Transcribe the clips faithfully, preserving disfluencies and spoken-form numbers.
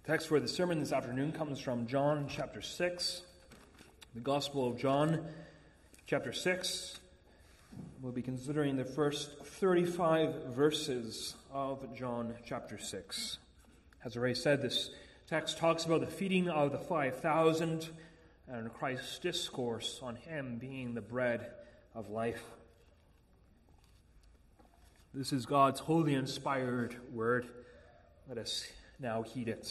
The text for the sermon this afternoon comes from John chapter six, the Gospel of John chapter six. We'll be considering the first thirty-five verses of John chapter six. As I already said, this text talks about the feeding of the five thousand and Christ's discourse on him being the bread of life. This is God's holy inspired word. Let us now heed it.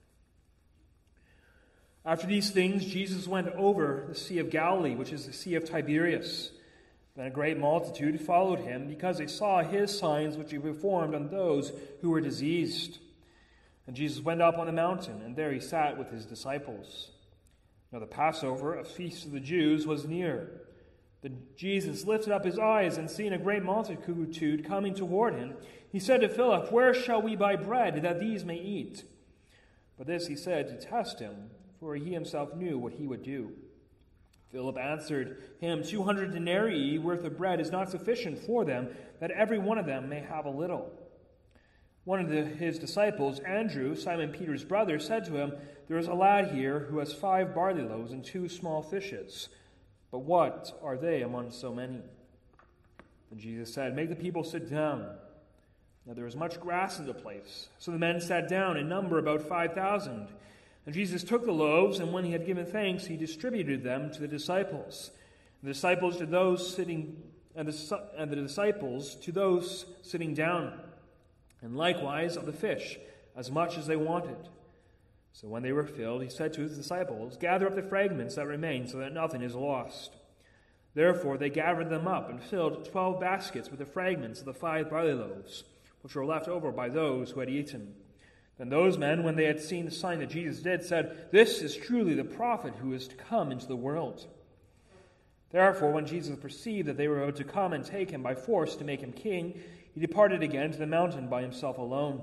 After these things, Jesus went over the Sea of Galilee, which is the Sea of Tiberias. Then a great multitude followed him, because they saw his signs which he performed on those who were diseased. And Jesus went up on a mountain, and there he sat with his disciples. Now the Passover, a feast of the Jews, was near. Then Jesus lifted up his eyes, and seeing a great multitude coming toward him, he said to Philip, "Where shall we buy bread, that these may eat?" But this he said to test him, for he himself knew what he would do. Philip answered him, Two hundred denarii worth of bread is not sufficient for them, that every one of them may have a little. One of the, his disciples, Andrew, Simon Peter's brother, said to him, There is a lad here who has five barley loaves and two small fishes. But what are they among so many? And Jesus said, Make the people sit down. Now there was much grass in the place. So the men sat down, in number about five thousand. And Jesus took the loaves, and when he had given thanks, he distributed them to the disciples. And the disciples to those sitting, and the, and the disciples to those sitting down, and likewise of the fish, as much as they wanted. So when they were filled, he said to his disciples, Gather up the fragments that remain, so that nothing is lost. Therefore they gathered them up, and filled twelve baskets with the fragments of the five barley loaves, which were left over by those who had eaten. Then those men, when they had seen the sign that Jesus did, said, This is truly the prophet who is to come into the world. Therefore, when Jesus perceived that they were about to come and take him by force to make him king, he departed again to the mountain by himself alone.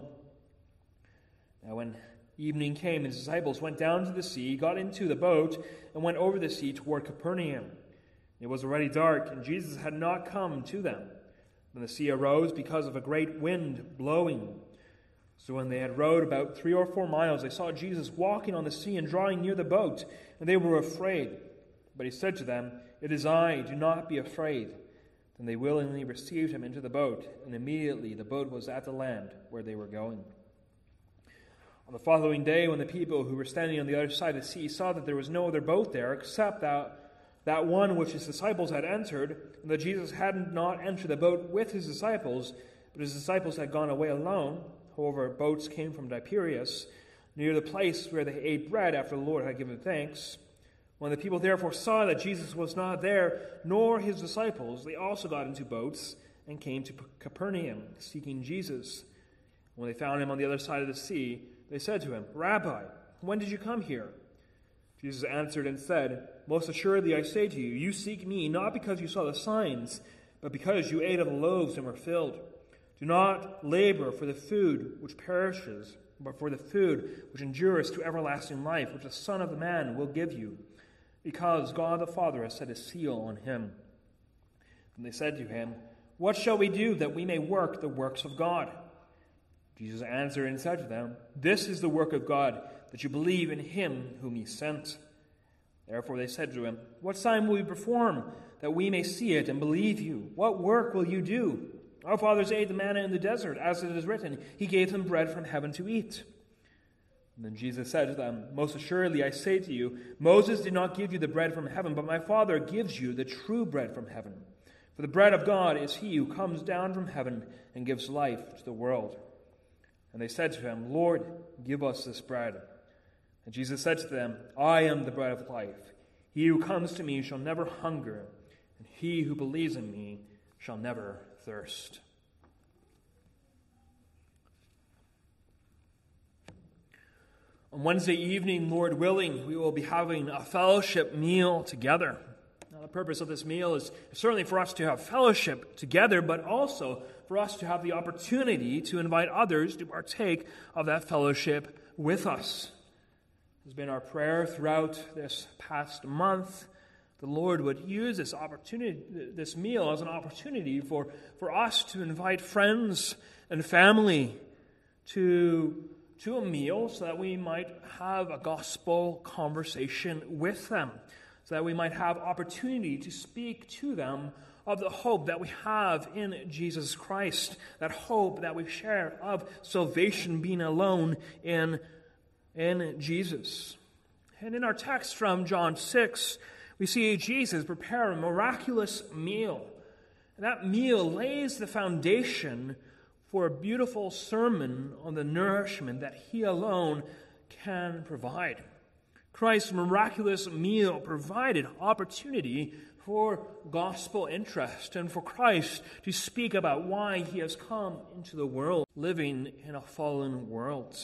Now when evening came, his disciples went down to the sea, got into the boat, and went over the sea toward Capernaum. It was already dark, and Jesus had not come to them. Then the sea arose because of a great wind blowing. So when they had rowed about three or four miles, they saw Jesus walking on the sea and drawing near the boat, and they were afraid. But he said to them, It is I, do not be afraid. Then they willingly received him into the boat, and immediately the boat was at the land where they were going. On the following day, when the people who were standing on the other side of the sea saw that there was no other boat there except that, that one which his disciples had entered, and that Jesus had not entered the boat with his disciples, but his disciples had gone away alone, however, boats came from Tiberias, near the place where they ate bread after the Lord had given thanks. When the people therefore saw that Jesus was not there, nor his disciples, they also got into boats and came to Capernaum, seeking Jesus. When they found him on the other side of the sea, they said to him, Rabbi, when did you come here? Jesus answered and said, Most assuredly I say to you, you seek me not because you saw the signs, but because you ate of the loaves and were filled. Do not labor for the food which perishes, but for the food which endures to everlasting life, which the Son of Man will give you, because God the Father has set a seal on him. And they said to him, What shall we do that we may work the works of God? Jesus answered and said to them, This is the work of God, that you believe in him whom he sent. Therefore they said to him, What sign will we perform, that we may see it and believe you? What work will you do? Our fathers ate the manna in the desert, as it is written, He gave them bread from heaven to eat. And then Jesus said to them, Most assuredly I say to you, Moses did not give you the bread from heaven, but my Father gives you the true bread from heaven. For the bread of God is he who comes down from heaven and gives life to the world. And they said to him, Lord, give us this bread. And Jesus said to them, I am the bread of life. He who comes to me shall never hunger, and he who believes in me shall never thirst. On Wednesday evening, Lord willing, we will be having a fellowship meal together. Now, the purpose of this meal is certainly for us to have fellowship together, but also for us to have the opportunity to invite others to partake of that fellowship with us. It has been our prayer throughout this past month. The Lord would use this opportunity, this meal, as an opportunity for, for us to invite friends and family to, to a meal so that we might have a gospel conversation with them, so that we might have opportunity to speak to them of the hope that we have in Jesus Christ, that hope that we share of salvation being alone in, in Jesus. And in our text from John six, we see Jesus prepare a miraculous meal. And that meal lays the foundation for a beautiful sermon on the nourishment that he alone can provide. Christ's miraculous meal provided opportunity for gospel interest and for Christ to speak about why he has come into the world, living in a fallen world.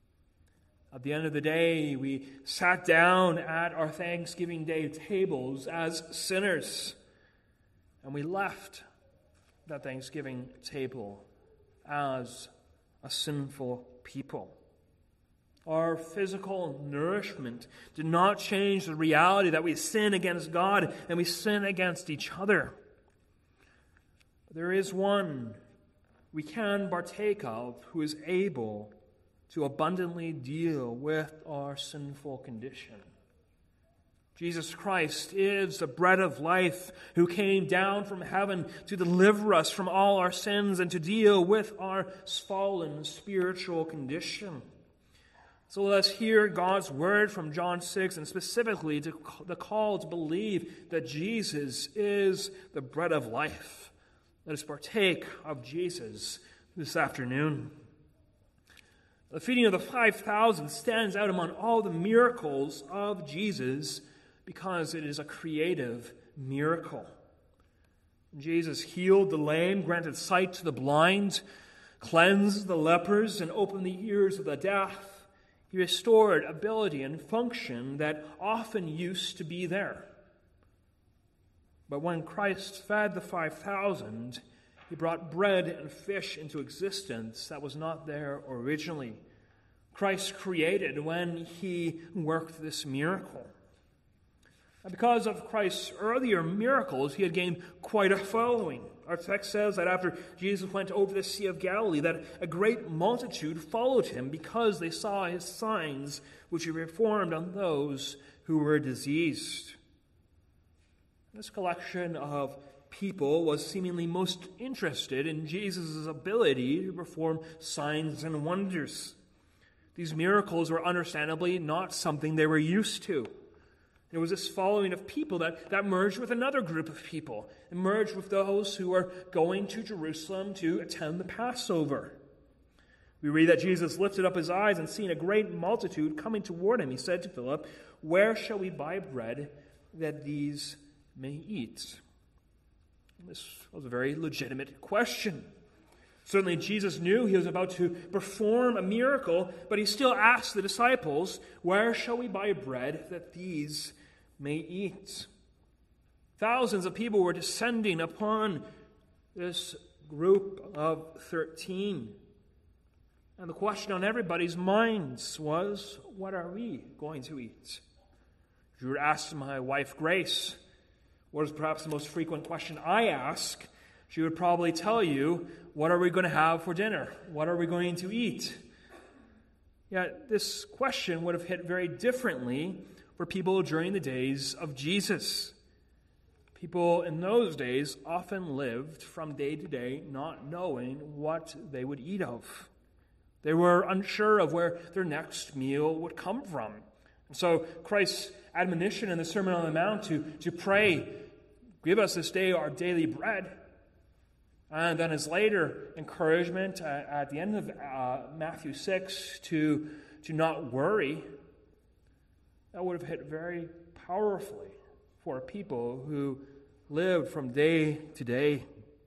At the end of the day, we sat down at our Thanksgiving Day tables as sinners, and we left that Thanksgiving table as a sinful people. Our physical nourishment did not change the reality that we sin against God and we sin against each other. There is one we can partake of who is able to abundantly deal with our sinful condition. Jesus Christ is the bread of life who came down from heaven to deliver us from all our sins and to deal with our fallen spiritual condition. So let us hear God's word from John six, and specifically to the call to believe that Jesus is the bread of life. Let us partake of Jesus this afternoon. The feeding of the five thousand stands out among all the miracles of Jesus because it is a creative miracle. Jesus healed the lame, granted sight to the blind, cleansed the lepers, and opened the ears of the deaf. He restored ability and function that often used to be there. But when Christ fed the five thousand, he brought bread and fish into existence that was not there originally. Christ created when he worked this miracle. And because of Christ's earlier miracles, he had gained quite a following. Our text says that after Jesus went over the Sea of Galilee, that a great multitude followed him because they saw his signs, which he performed on those who were diseased. This collection of people was seemingly most interested in Jesus' ability to perform signs and wonders. These miracles were understandably not something they were used to. There was this following of people that, that merged with another group of people, and merged with those who were going to Jerusalem to attend the Passover. We read that Jesus lifted up his eyes and seeing a great multitude coming toward him, he said to Philip, "Where shall we buy bread that these may eat?" This was a very legitimate question. Certainly Jesus knew he was about to perform a miracle, but he still asked the disciples, "Where shall we buy bread that these may eat?" Thousands of people were descending upon this group of thirteen. And the question on everybody's minds was, what are we going to eat? If you were to ask my wife, Grace, what is perhaps the most frequent question I ask, she would probably tell you, what are we going to have for dinner? What are we going to eat? Yet this question would have hit very differently for people during the days of Jesus. People in those days often lived from day to day not knowing what they would eat of. They were unsure of where their next meal would come from. And so Christ's admonition in the Sermon on the Mount to, to pray, "Give us this day our daily bread," and then his later encouragement at, at the end of uh, Matthew six to, to not worry, that would have hit very powerfully for people who lived from day to day.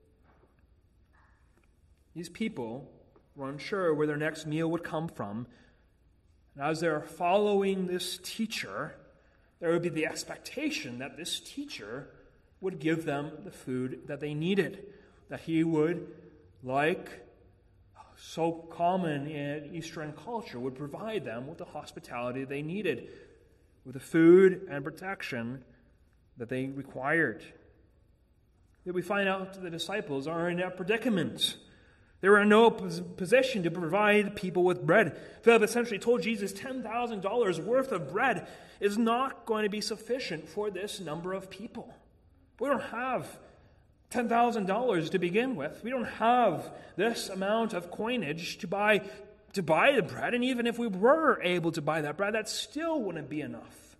These people were unsure where their next meal would come from. And as they're following this teacher, there would be the expectation that this teacher would give them the food that they needed, that he would, like so common in Eastern culture, would provide them with the hospitality they needed, with the food and protection that they required. That we find out the disciples are in a predicament. They were in no position to provide people with bread. Philip essentially told Jesus ten thousand dollars worth of bread is not going to be sufficient for this number of people. We don't have ten thousand dollars to begin with. We don't have this amount of coinage to buy to buy the bread, and even if we were able to buy that bread, that still wouldn't be enough.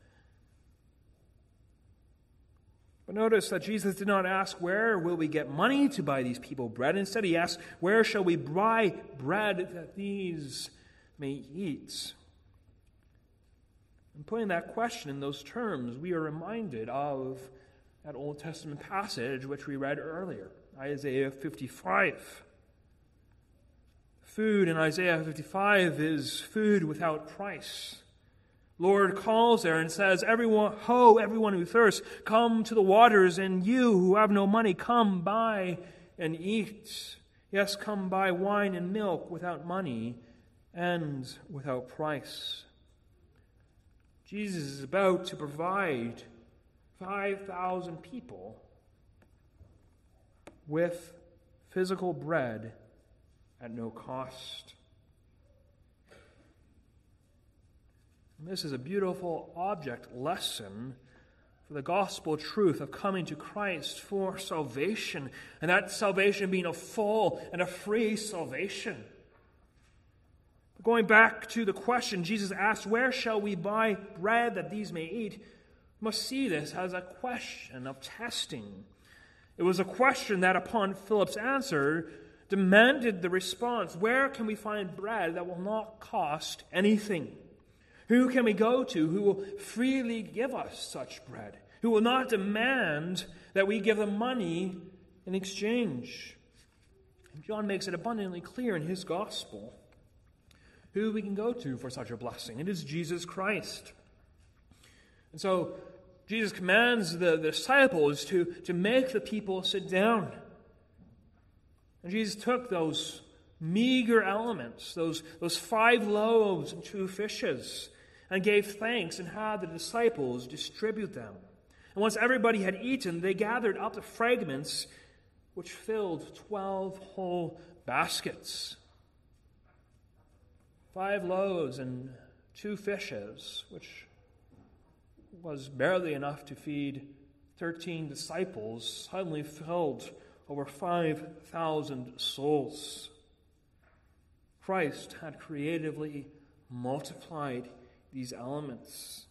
But notice that Jesus did not ask, where will we get money to buy these people bread? Instead, he asked, where shall we buy bread that these may eat? And putting that question in those terms, we are reminded of that Old Testament passage which we read earlier, Isaiah fifty-five. Food in Isaiah fifty-five is food without price. Lord calls there and says, "Everyone, ho, everyone who thirsts, come to the waters, and you who have no money, come buy and eat. Yes, come buy wine and milk without money and without price." Jesus is about to provide five thousand people with physical bread at no cost. And this is a beautiful object lesson for the gospel truth of coming to Christ for salvation, and that salvation being a full and a free salvation. Going back to the question Jesus asked, where shall we buy bread that these may eat? We must see this as a question of testing. It was a question that, upon Philip's answer, demanded the response, where can we find bread that will not cost anything? Who can we go to who will freely give us such bread? Who will not demand that we give them money in exchange? And John makes it abundantly clear in his gospel who we can go to for such a blessing. It is Jesus Christ. And so Jesus commands the, the disciples to, to make the people sit down. And Jesus took those meager elements, those, those five loaves and two fishes, and gave thanks and had the disciples distribute them. And once everybody had eaten, they gathered up the fragments, which filled twelve whole baskets. Five loaves and two fishes, which was barely enough to feed thirteen disciples, suddenly filled over five thousand souls. Christ had creatively multiplied these elements.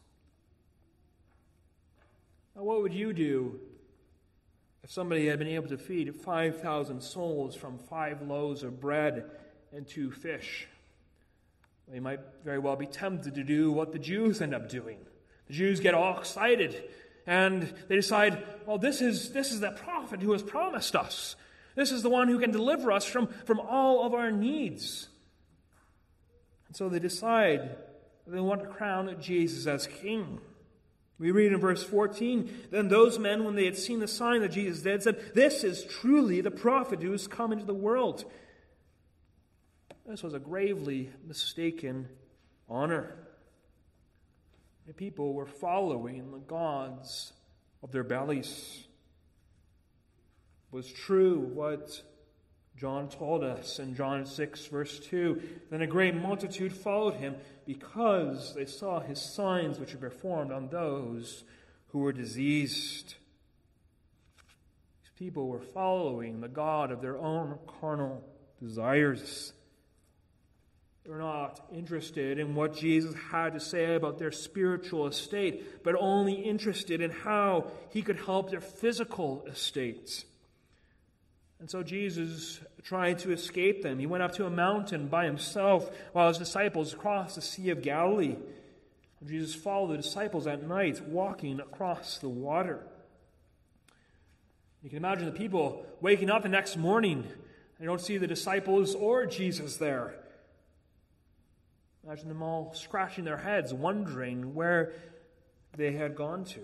Now, what would you do if somebody had been able to feed five thousand souls from five loaves of bread and two fish? Well, you might very well be tempted to do what the Jews end up doing. The Jews get all excited, and they decide, well, this is this is that prophet who has promised us. This is the one who can deliver us from, from all of our needs. And so they decide that they want to crown Jesus as king. We read in verse fourteen, then those men, when they had seen the sign that Jesus did, said, "This is truly the prophet who has come into the world." This was a gravely mistaken honor. The people were following the gods of their bellies. It was true what John told us in John six, verse two. Then a great multitude followed him because they saw his signs which he performed on those who were diseased. These people were following the God of their own carnal desires. They were not interested in what Jesus had to say about their spiritual estate, but only interested in how he could help their physical estate. And so Jesus tried to escape them. He went up to a mountain by himself while his disciples crossed the Sea of Galilee. And Jesus followed the disciples at night, walking across the water. You can imagine the people waking up the next morning. They don't see the disciples or Jesus there. Imagine them all scratching their heads, wondering where they had gone to.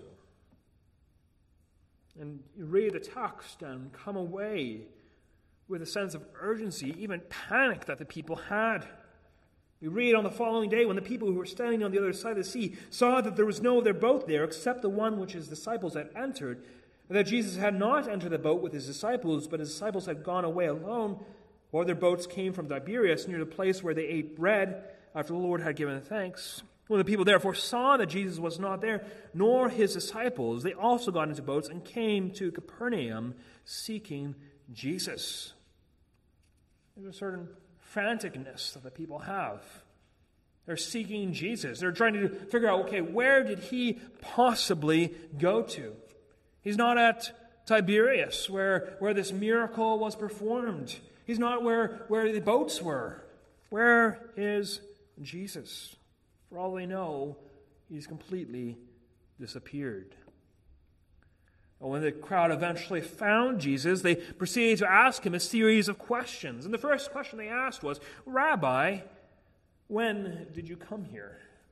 And you read the text and come away with a sense of urgency, even panic that the people had. We read on the following day, when the people who were standing on the other side of the sea saw that there was no other boat there except the one which his disciples had entered, and that Jesus had not entered the boat with his disciples, but his disciples had gone away alone, While their boats came from Tiberias near the place where they ate bread after the Lord had given thanks. When the people therefore saw that Jesus was not there, nor his disciples, they also got into boats and came to Capernaum seeking Jesus. There's a certain franticness that the people have. They're seeking Jesus. They're trying to figure out, okay, where did he possibly go to? He's not at Tiberias, where, where this miracle was performed. He's not where, where the boats were. Where is Jesus? For all they know, he's completely disappeared. And when the crowd eventually found Jesus, they proceeded to ask him a series of questions. And the first question they asked was, Rabbi, when did you come here?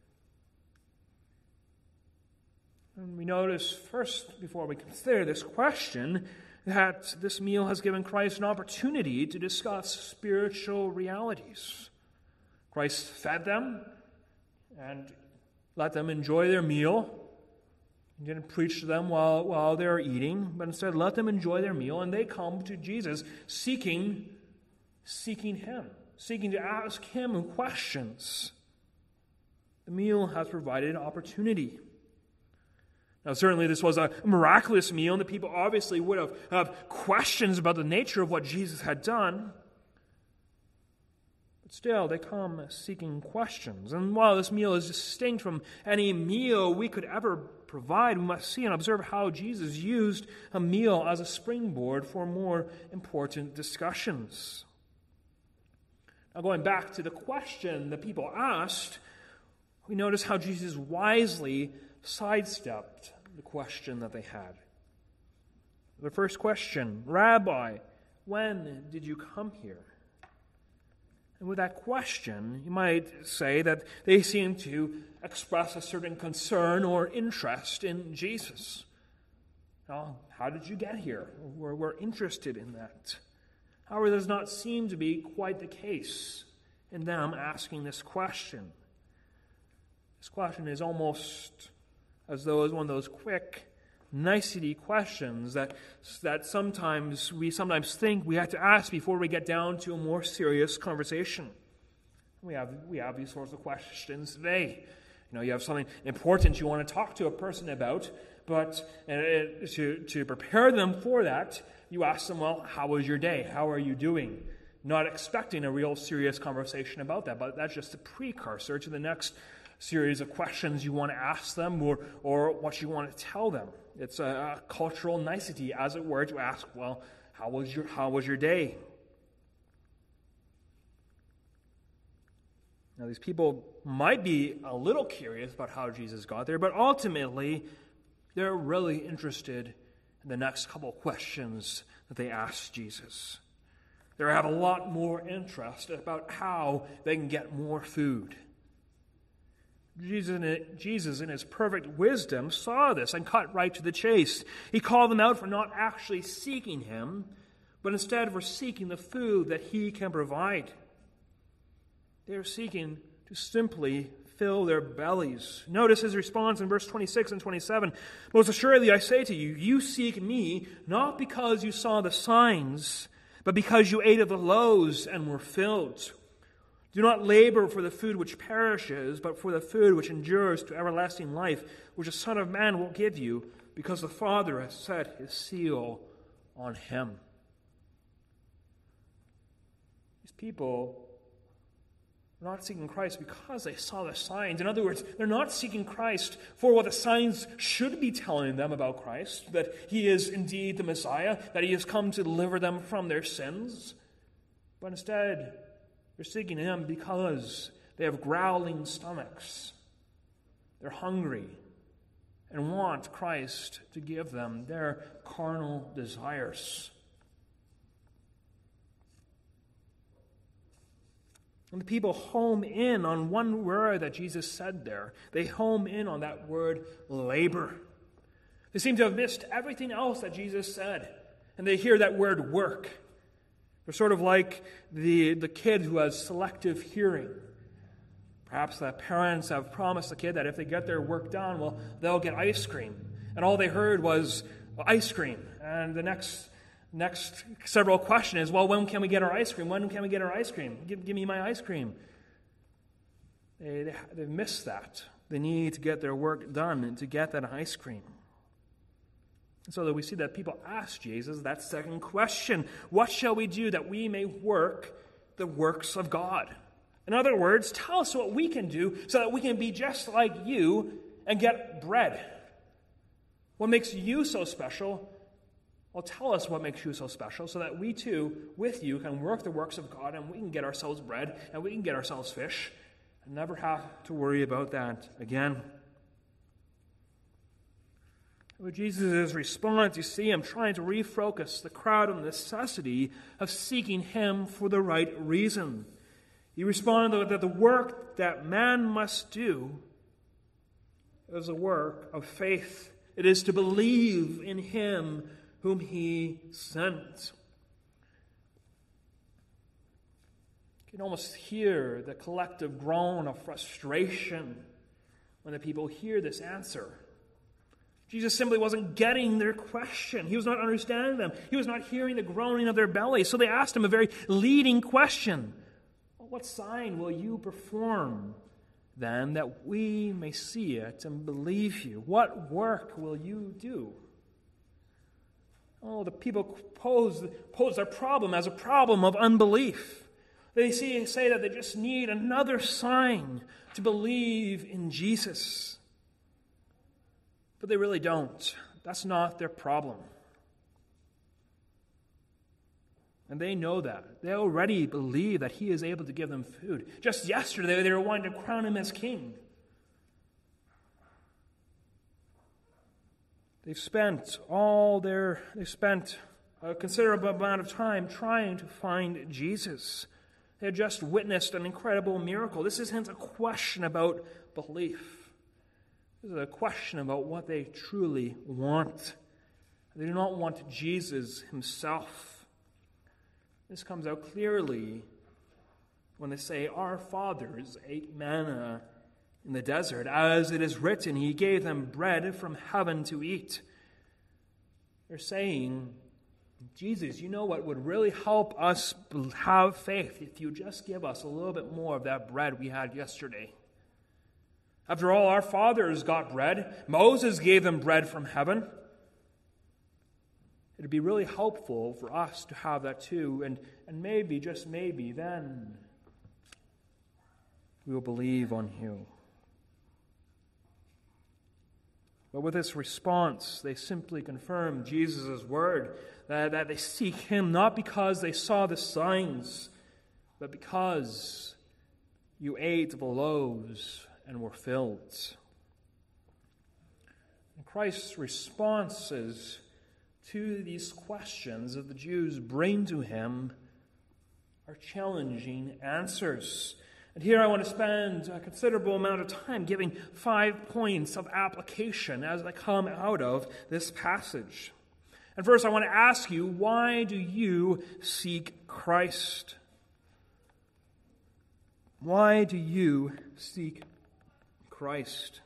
And we notice first, before we consider this question, that this meal has given Christ an opportunity to discuss spiritual realities. Christ fed them and let them enjoy their meal. He didn't preach to them while, while they were eating, but instead let them enjoy their meal, and they come to Jesus seeking, seeking him, seeking to ask him questions. The meal has provided opportunity. Now, certainly this was a miraculous meal, and the people obviously would have, have questions about the nature of what Jesus had done. But still, they come seeking questions. And while this meal is distinct from any meal we could ever provide, we must see and observe how Jesus used a meal as a springboard for more important discussions. Now, going back to the question the people asked, we notice how Jesus wisely sidestepped the question that they had. The first question, Rabbi, when did you come here? And with that question, you might say that they seem to express a certain concern or interest in Jesus. Now, how did you get here? We're, we're interested in that. However, it does not seem to be quite the case in them asking this question. This question is almost as though it's one of those quick, nicety questions that, that sometimes we sometimes think we have to ask before we get down to a more serious conversation. We have, we have these sorts of questions today. You know, you have something important you want to talk to a person about, but uh, to, to prepare them for that, you ask them, well, how was your day? How are you doing? Not expecting a real serious conversation about that, but that's just a precursor to the next series of questions you want to ask them or, or what you want to tell them. It's a, a cultural nicety, as it were, to ask, well, how was your how was your day? Now, these people might be a little curious about how Jesus got there, but ultimately, they're really interested in the next couple of questions that they asked Jesus. They have a lot more interest about how they can get more food. Jesus, in his perfect wisdom, saw this and cut right to the chase. He called them out for not actually seeking him, but instead for seeking the food that he can provide. They are seeking to simply fill their bellies. Notice his response in verse twenty-six and twenty-seven. Most assuredly I say to you, you seek me not because you saw the signs, but because you ate of the loaves and were filled. Do not labor for the food which perishes, but for the food which endures to everlasting life, which the Son of Man will give you, because the Father has set his seal on him. These people are not seeking Christ because they saw the signs. In other words, they're not seeking Christ for what the signs should be telling them about Christ, that he is indeed the Messiah, that he has come to deliver them from their sins, but instead, they're seeking him because they have growling stomachs. They're hungry and want Christ to give them their carnal desires. And the people home in on one word that Jesus said there. They home in on that word, labor. They seem to have missed everything else that Jesus said. And they hear that word, work. They're sort of like the, the kid who has selective hearing. Perhaps the parents have promised the kid that if they get their work done, well, they'll get ice cream. And all they heard was ice cream. And the next Next several question is, well, when can we get our ice cream? When can we get our ice cream? Give, give me my ice cream. They, they, they miss that. They need to get their work done and to get that ice cream. And so that we see that people ask Jesus that second question, what shall we do that we may work the works of God? In other words, tell us what we can do so that we can be just like you and get bread. What makes you so special? Well, tell us what makes you so special so that we too, with you, can work the works of God and we can get ourselves bread and we can get ourselves fish and never have to worry about that again. With Jesus' response, you see him trying to refocus the crowd on the necessity of seeking him for the right reason. He responded that the work that man must do is a work of faith. It is to believe in him whom he sent. You can almost hear the collective groan of frustration when the people hear this answer. Jesus simply wasn't getting their question. He was not understanding them. He was not hearing the groaning of their belly. So they asked him a very leading question. Well, what sign will you perform then that we may see it and believe you? What work will you do? Oh, the people pose, pose their problem as a problem of unbelief. They see, say that they just need another sign to believe in Jesus. But they really don't. That's not their problem. And they know that. They already believe that he is able to give them food. Just yesterday, they were wanting to crown him as king. They've spent all their, they've spent a considerable amount of time trying to find Jesus. They had just witnessed an incredible miracle. This isn't a question about belief. This is a question about what they truly want. They do not want Jesus himself. This comes out clearly when they say, our fathers ate manna in the desert. As it is written, he gave them bread from heaven to eat. They're saying, Jesus, you know what would really help us have faith if you just give us a little bit more of that bread we had yesterday. After all, our fathers got bread. Moses gave them bread from heaven. It would be really helpful for us to have that too. And, and maybe, just maybe, then we will believe on you. But with this response, they simply confirm Jesus' word, that, that they seek him not because they saw the signs, but because you ate the loaves and were filled. And Christ's responses to these questions that the Jews bring to him are challenging answers. And here I want to spend a considerable amount of time giving five points of application as they come out of this passage. And first I want to ask you, why do you seek Christ? Why do you seek Christ?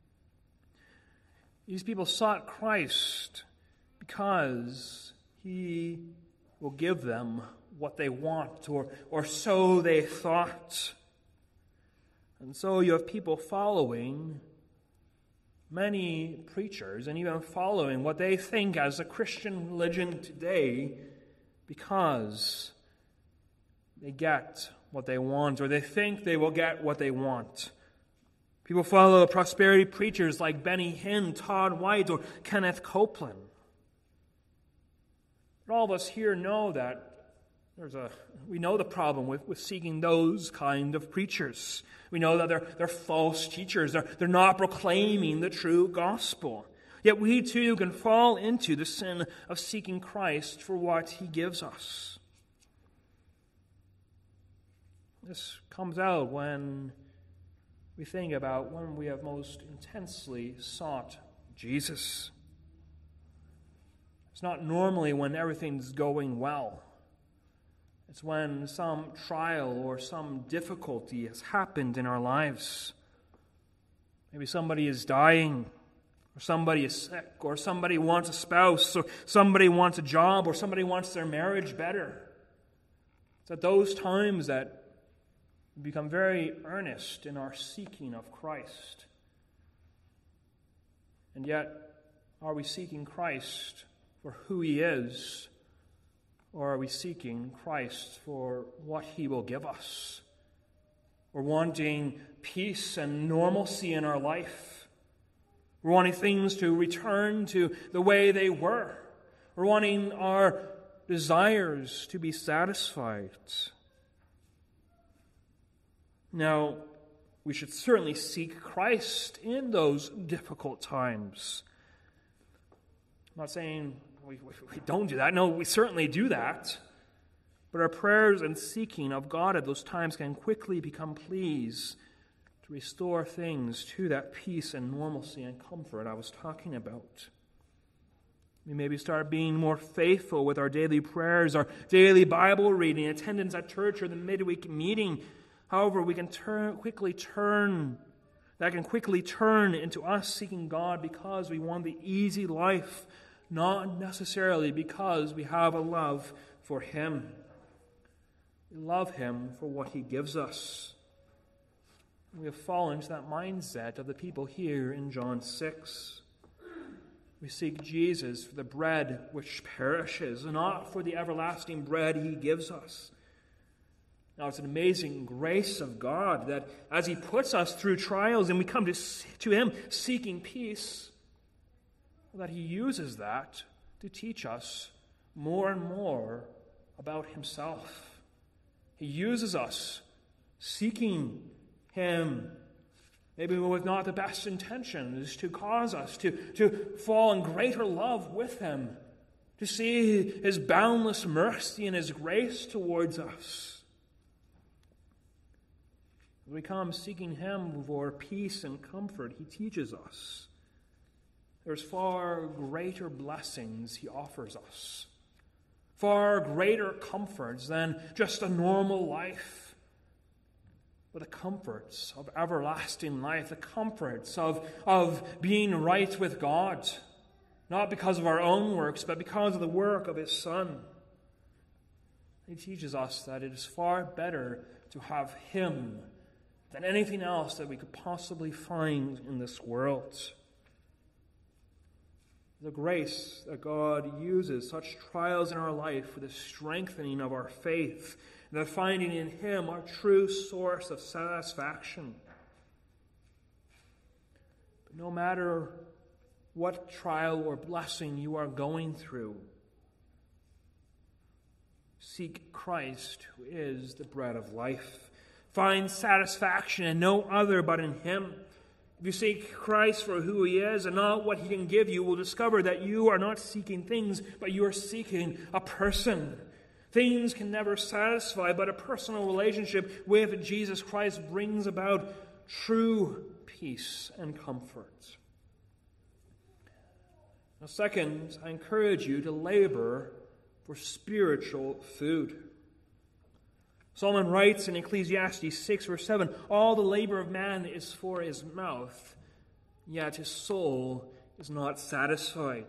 These people sought Christ because he will give them what they want, or, or so they thought. And so you have people following many preachers and even following what they think as a Christian religion today because they get what they want, or they think they will get what they want. People follow prosperity preachers like Benny Hinn, Todd White, or Kenneth Copeland. But all of us here know that there's a we know the problem with, with seeking those kind of preachers. We know that they're they're false teachers. They're, they're not proclaiming the true gospel. Yet we too can fall into the sin of seeking Christ for what he gives us. This comes out when we think about when we have most intensely sought Jesus. It's not normally when everything's going well. It's when some trial or some difficulty has happened in our lives. Maybe somebody is dying. or somebody is sick, or somebody wants a spouse, or somebody wants a job, or somebody wants their marriage better. It's at those times that we become very earnest in our seeking of Christ. And yet, are we seeking Christ for who He is, or are we seeking Christ for what He will give us? We're wanting peace and normalcy in our life. We're wanting things to return to the way they were. We're wanting our desires to be satisfied. Now, we should certainly seek Christ in those difficult times. I'm not saying we, we don't do that. No, we certainly do that. But our prayers and seeking of God at those times can quickly become pleas to restore things to that peace and normalcy and comfort I was talking about. We maybe start being more faithful with our daily prayers, our daily Bible reading, attendance at church, or the midweek meeting. However, we can turn quickly turn, that can quickly turn into us seeking God because we want the easy life, not necessarily because we have a love for Him. We love Him for what He gives us. We have fallen into that mindset of the people here in John six. We seek Jesus for the bread which perishes, not for the everlasting bread He gives us. Now, it's an amazing grace of God that as He puts us through trials and we come to, to Him seeking peace, that He uses that to teach us more and more about Himself. He uses us seeking Him, maybe with not the best intentions, to cause us to, to fall in greater love with Him, to see His boundless mercy and His grace towards us. As we come seeking Him for peace and comfort, He teaches us there's far greater blessings He offers us, far greater comforts than just a normal life, but the comforts of everlasting life, the comforts of, of being right with God, not because of our own works, but because of the work of His Son. He teaches us that it is far better to have Him than anything else that we could possibly find in this world. The grace that God uses such trials in our life for the strengthening of our faith, and the finding in Him our true source of satisfaction. But no matter what trial or blessing you are going through, seek Christ, who is the bread of life. Find satisfaction in no other but in Him. If you seek Christ for who He is and not what He can give you, you will discover that you are not seeking things, but you are seeking a person. Things can never satisfy, but a personal relationship with Jesus Christ brings about true peace and comfort. Now, second, I encourage you to labor for spiritual food. Solomon writes in Ecclesiastes six, verse seven, all the labor of man is for his mouth, yet his soul is not satisfied.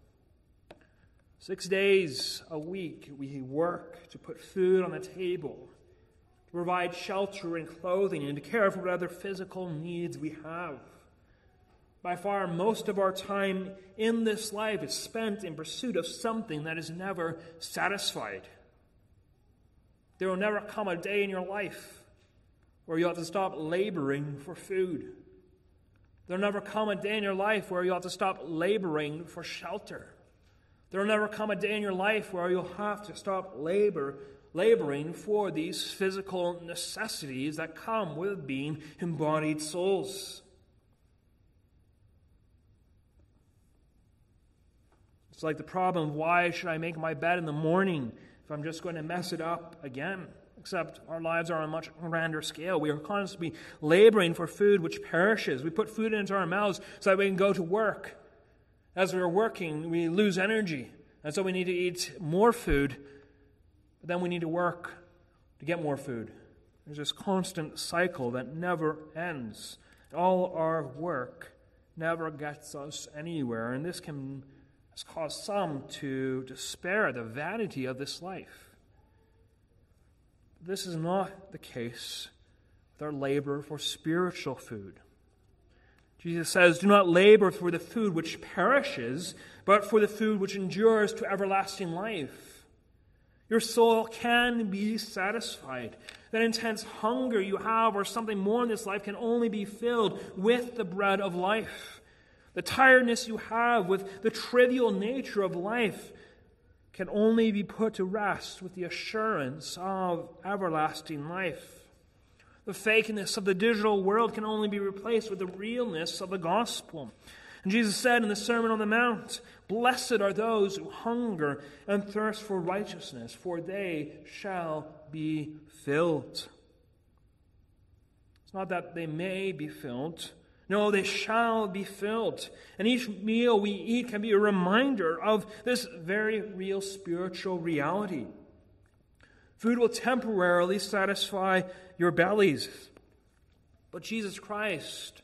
Six days a week we work to put food on the table, to provide shelter and clothing, and to care for what other physical needs we have. By far, most of our time in this life is spent in pursuit of something that is never satisfied. There will never come a day in your life where you'll have to stop laboring for food. There will never come a day in your life where you'll have to stop laboring for shelter. There will never come a day in your life where you'll have to stop labor, laboring for these physical necessities that come with being embodied souls. It's like the problem, why should I make my bed in the morning if I'm just going to mess it up again? Except our lives are on a much grander scale. We are constantly laboring for food which perishes. We put food into our mouths so that we can go to work. As we're working, we lose energy. And so we need to eat more food. But then we need to work to get more food. There's this constant cycle that never ends. All our work never gets us anywhere, and this can cause some to despair the vanity of this life. This is not the case with our labor for spiritual food. Jesus says, "Do not labor for the food which perishes, but for the food which endures to everlasting life." Your soul can be satisfied. That intense hunger you have or something more in this life can only be filled with the bread of life. The tiredness you have with the trivial nature of life can only be put to rest with the assurance of everlasting life. The fakeness of the digital world can only be replaced with the realness of the gospel. And Jesus said in the Sermon on the Mount, "Blessed are those who hunger and thirst for righteousness, for they shall be filled." It's not that they may be filled. No, they shall be filled. And each meal we eat can be a reminder of this very real spiritual reality. Food will temporarily satisfy your bellies, but Jesus Christ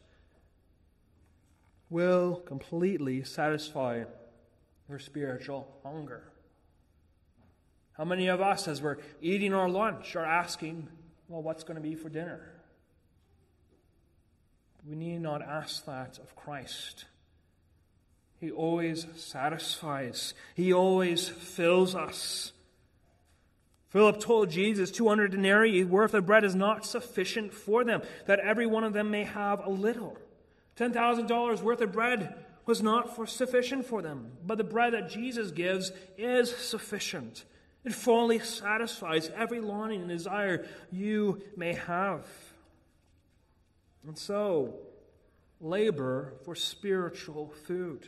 will completely satisfy your spiritual hunger. How many of us, as we're eating our lunch, are asking, well, what's going to be for dinner? We need not ask that of Christ. He always satisfies. He always fills us. Philip told Jesus two hundred denarii worth of bread is not sufficient for them, that every one of them may have a little. ten thousand dollars worth of bread was not for sufficient for them, but the bread that Jesus gives is sufficient. It fully satisfies every longing and desire you may have. And so, labor for spiritual food.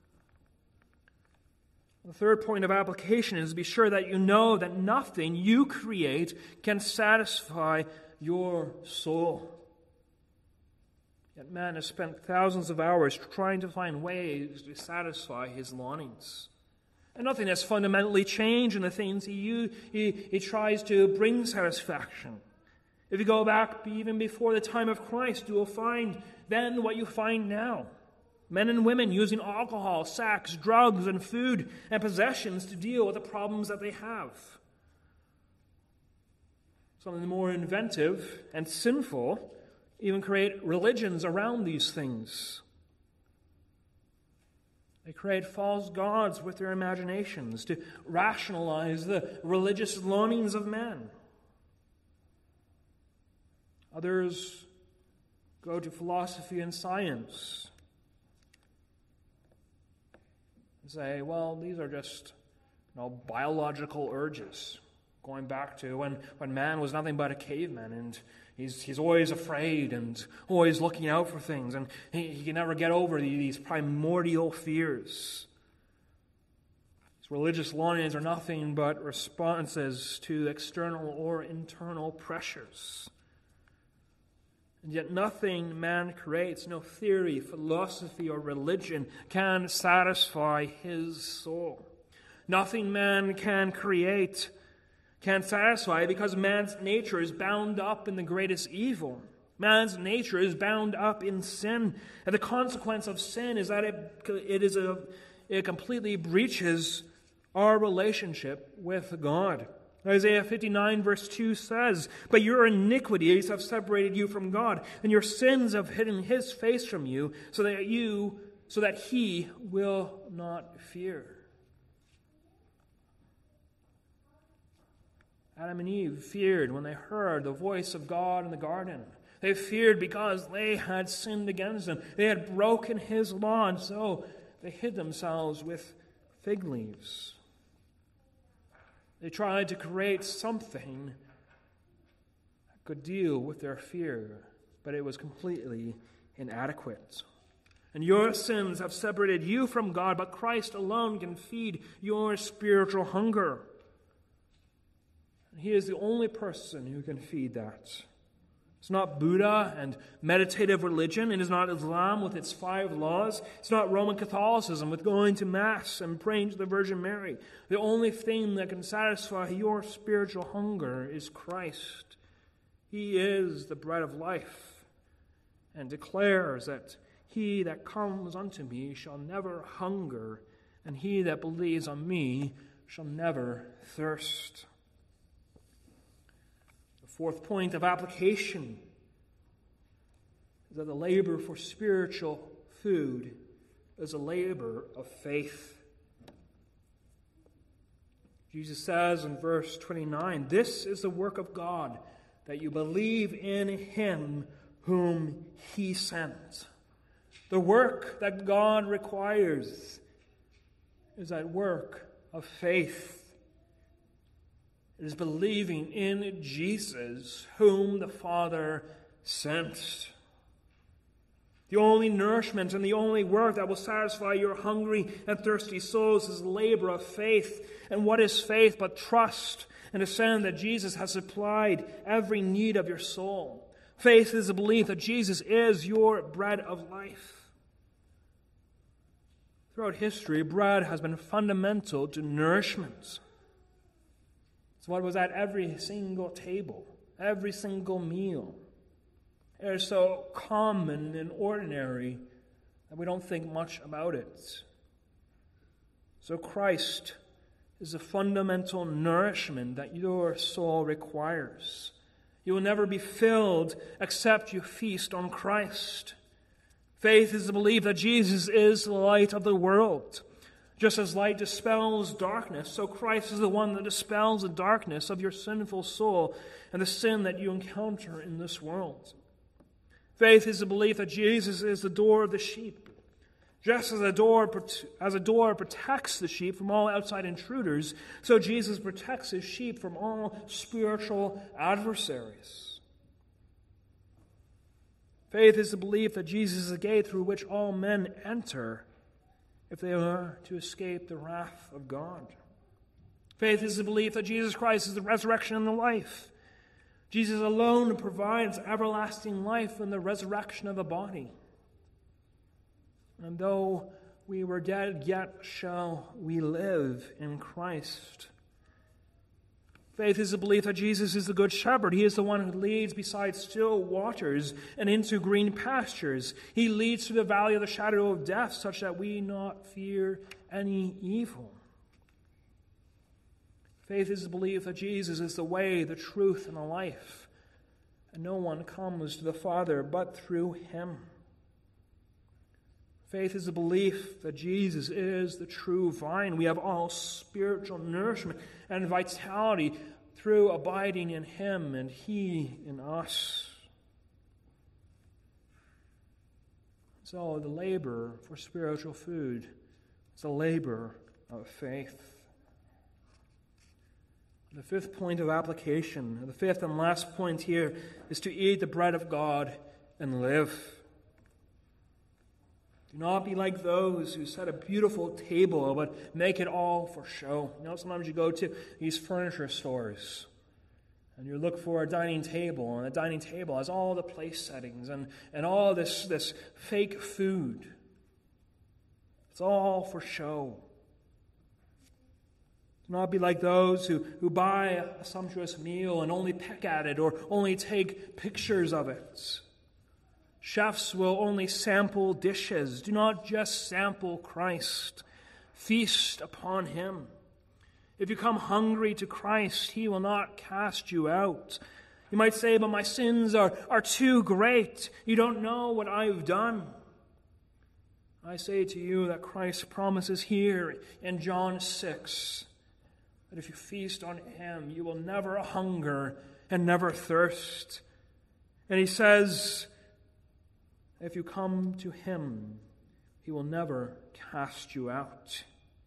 The third point of application is to be sure that you know that nothing you create can satisfy your soul. Yet man has spent thousands of hours trying to find ways to satisfy his longings. And nothing has fundamentally changed in the things he, he, he tries to bring satisfaction. If you go back even before the time of Christ, you will find then what you find now. Men and women using alcohol, sex, drugs, and food and possessions to deal with the problems that they have. Some of the more inventive and sinful even create religions around these things. They create false gods with their imaginations to rationalize the religious longings of men. Others go to philosophy and science and say, well, these are just you know, biological urges, going back to when, when man was nothing but a caveman, and he's he's always afraid and always looking out for things, and he, he can never get over these primordial fears. These religious longings are nothing but responses to external or internal pressures. And yet nothing man creates, no theory, philosophy, or religion can satisfy his soul. Nothing man can create can satisfy because man's nature is bound up in the greatest evil. Man's nature is bound up in sin. And the consequence of sin is that it, it, is a, it completely breaches our relationship with God. Isaiah fifty-nine verse two says, "But your iniquities have separated you from God, and your sins have hidden his face from you, so that you, so that he will not fear." Adam and Eve feared when they heard the voice of God in the garden. They feared because they had sinned against him. They had broken his law, and so they hid themselves with fig leaves. They tried to create something that could deal with their fear, but it was completely inadequate. And your sins have separated you from God, but Christ alone can feed your spiritual hunger. And he is the only person who can feed that. It's not Buddha and meditative religion. It is not Islam with its five laws. It's not Roman Catholicism with going to Mass and praying to the Virgin Mary. The only thing that can satisfy your spiritual hunger is Christ. He is the bread of life and declares that He that comes unto me shall never hunger, and he that believes on me shall never thirst. The fourth point of application is that the labor for spiritual food is a labor of faith. Jesus says in verse twenty-nine, "This is the work of God, that you believe in him whom he sent." The work that God requires is that work of faith. It is believing in Jesus whom the Father sent. The only nourishment and the only work that will satisfy your hungry and thirsty souls is the labor of faith. And what is faith but trust and assent that Jesus has supplied every need of your soul? Faith is the belief that Jesus is your bread of life. Throughout history, bread has been fundamental to nourishment. It's what was at every single table, every single meal. It is so common and ordinary that we don't think much about it. So Christ is the fundamental nourishment that your soul requires. You will never be filled except you feast on Christ. Faith is the belief that Jesus is the light of the world. Just as light dispels darkness, so Christ is the one that dispels the darkness of your sinful soul and the sin that you encounter in this world. Faith is the belief that Jesus is the door of the sheep. Just as a door, as a door protects the sheep from all outside intruders, so Jesus protects his sheep from all spiritual adversaries. Faith is the belief that Jesus is the gate through which all men enter if they are to escape the wrath of God. Faith is the belief that Jesus Christ is the resurrection and the life. Jesus alone provides everlasting life in the resurrection of the body. And though we were dead, yet shall we live in Christ. Faith is the belief that Jesus is the good shepherd. He is the one who leads beside still waters and into green pastures. He leads through the valley of the shadow of death, such that we not fear any evil. Faith is the belief that Jesus is the way, the truth, and the life, and no one comes to the Father but through him. Faith is the belief that Jesus is the true vine. We have all spiritual nourishment and vitality through abiding in him and he in us. So the labor for spiritual food is a labor of faith. The fifth point of application, the fifth and last point here, is to eat the bread of God and live. Do not be like those who set a beautiful table but make it all for show. You know, sometimes you go to these furniture stores and you look for a dining table, and the dining table has all the place settings and, and all this, this fake food. It's all for show. Do not be like those who, who buy a sumptuous meal and only peck at it or only take pictures of it. Chefs will only sample dishes. Do not just sample Christ. Feast upon him. If you come hungry to Christ, he will not cast you out. You might say, but my sins are, are too great. You don't know what I've done. I say to you that Christ promises here in John six that if you feast on him, you will never hunger and never thirst. And he says, if you come to him, he will never cast you out.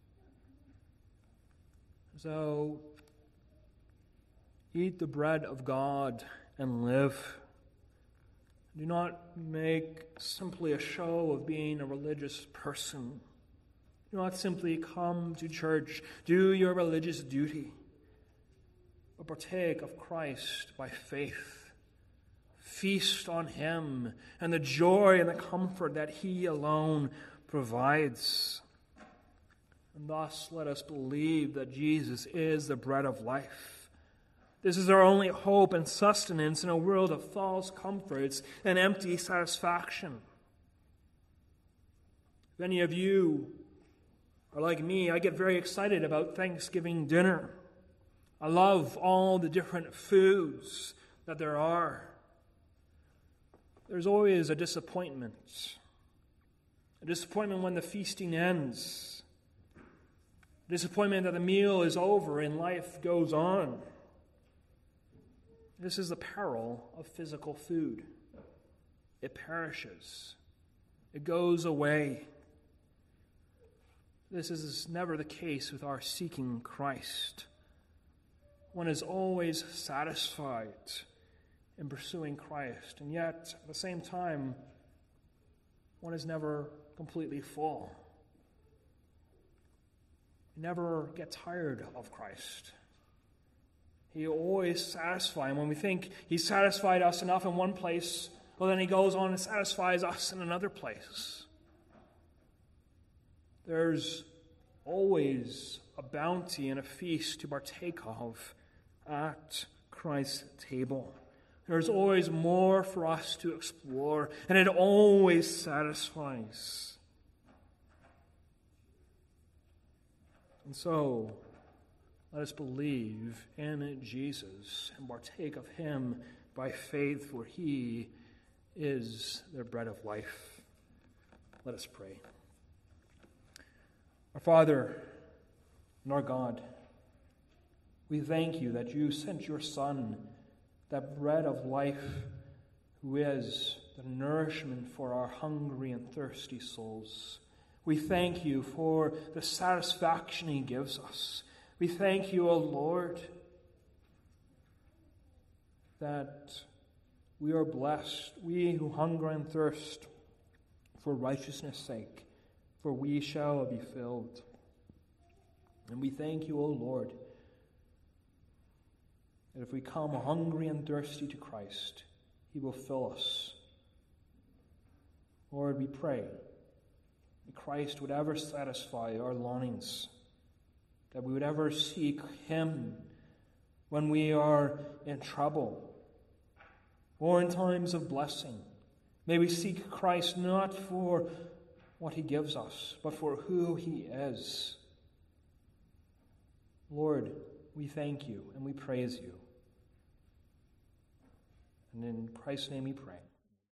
So, eat the bread of God and live. Do not make simply a show of being a religious person. Do not simply come to church, do your religious duty, but partake of Christ by faith. Feast on him and the joy and the comfort that he alone provides. And thus let us believe that Jesus is the bread of life. This is our only hope and sustenance in a world of false comforts and empty satisfaction. If any of you are like me, I get very excited about Thanksgiving dinner. I love all the different foods that there are. There's always a disappointment. A disappointment when the feasting ends. A disappointment that the meal is over and life goes on. This is the peril of physical food. It perishes. It goes away. This is never the case with our seeking Christ. One is always satisfied in pursuing Christ, and yet, at the same time, one is never completely full. You never get tired of Christ. He always satisfies. And when we think He's satisfied us enough in one place, well, then He goes on and satisfies us in another place. There's always a bounty and a feast to partake of at Christ's table. There's always more for us to explore, and it always satisfies. And so, let us believe in Jesus and partake of Him by faith, for He is the bread of life. Let us pray. Our Father and our God, we thank You that You sent Your Son, that bread of life, who is the nourishment for our hungry and thirsty souls. We thank You for the satisfaction He gives us. We thank You, O Lord, that we are blessed, we who hunger and thirst for righteousness' sake, for we shall be filled. And we thank You, O Lord, that if we come hungry and thirsty to Christ, He will fill us. Lord, we pray that Christ would ever satisfy our longings, that we would ever seek Him when we are in trouble or in times of blessing. May we seek Christ not for what He gives us, but for who He is. Lord, we thank You and we praise You. And in Christ's name we pray.